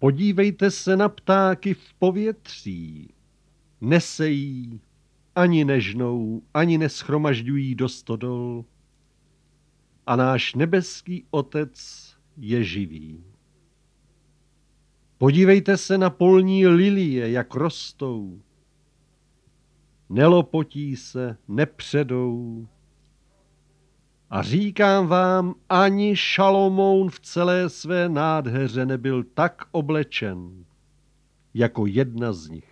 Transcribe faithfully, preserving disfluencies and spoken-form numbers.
Podívejte se na ptáky v povětří. Nesejí, ani nežnou, ani neschromažďují do stodol. A náš nebeský Otec je živý. Podívejte se na polní lilie, jak rostou. Nelopotí se, nepředou. A říkám vám, ani Šalomoun v celé své nádheře nebyl tak oblečen, jako jedna z nich.